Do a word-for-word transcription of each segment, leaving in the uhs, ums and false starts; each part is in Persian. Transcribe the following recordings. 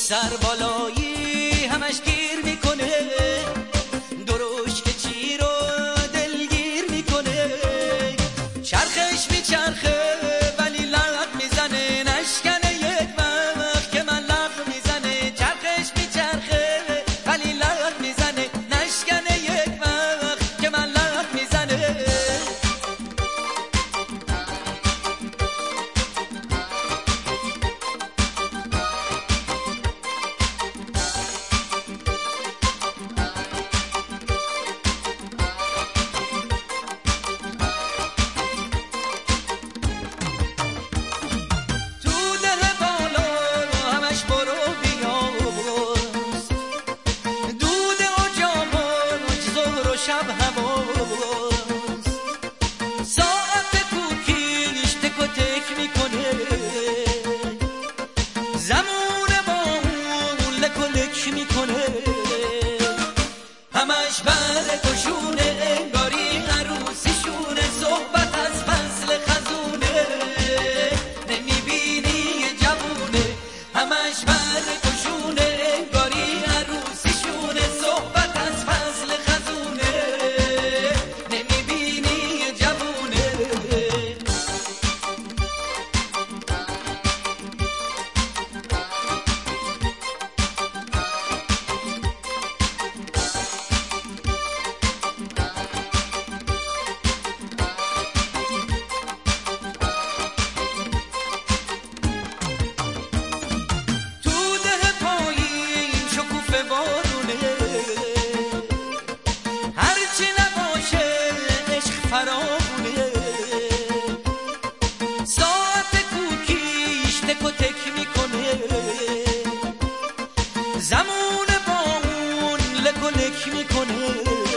سر بالایی همش گیر میکنه، دروش که چی رو دلگیر میکنه. چرخش میچرخه ولی لغت میزنه، نشکنه یک وقت که من لغت میزنه. چرخش میچرخه ولی لغت میزنه، نشکنه یک وقت که من لغت میزنه. شب هواست ساعت کوکیش تک و تک میکنه، زمون با اون لک و لک میکنه. همش بر کشونه انگاری عروسیشونه، صحبت از فصل خزونه، نمیبینی یه جوونه. همش بر کشونه انگاری عروسیشونه، صحبت از فصل خزونه، نمیبینی یه جوونه. فراونه ساعت کوکیش تک و تک میکنه، زمون با اون لک و لک میکنه.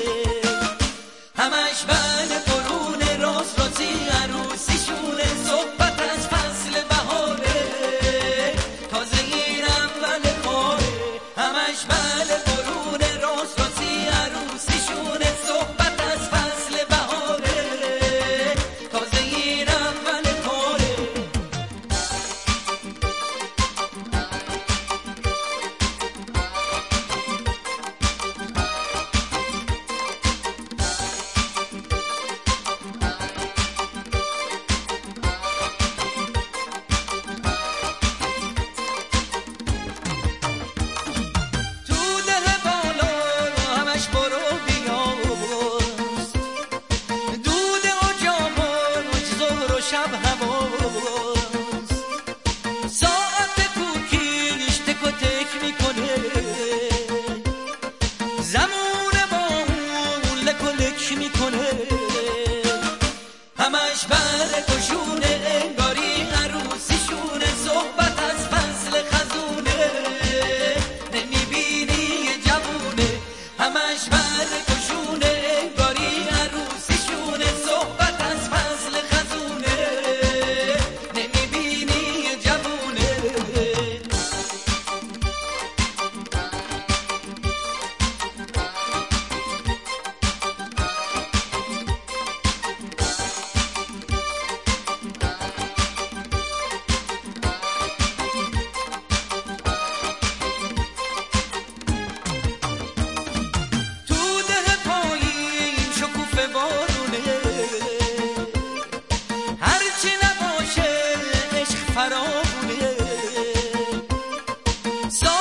همش بله برونه راست راستی عروسیشونه، صحبت از فصل بهاره، تازه این اول کاره. همش بله برونه راست راستی عروسیشونه، صحبت از فصل بهاره، تازه این اول کاره. شب هواست ساعت کوکیش تک و تک میکنه، زمون با اون لک و لک میکنه. همش بر کشونه انگاری عروسیشونه، صحبت از فصل خزونه، نمیبینی یه جوونه. همش بر کشونه انگاری عروسیشونه، صحبت از فصل خزونه، نمیبینی یه جوونه. تو ده پایین شکوفه بارونه، هرچی نباشه عشق فراونه.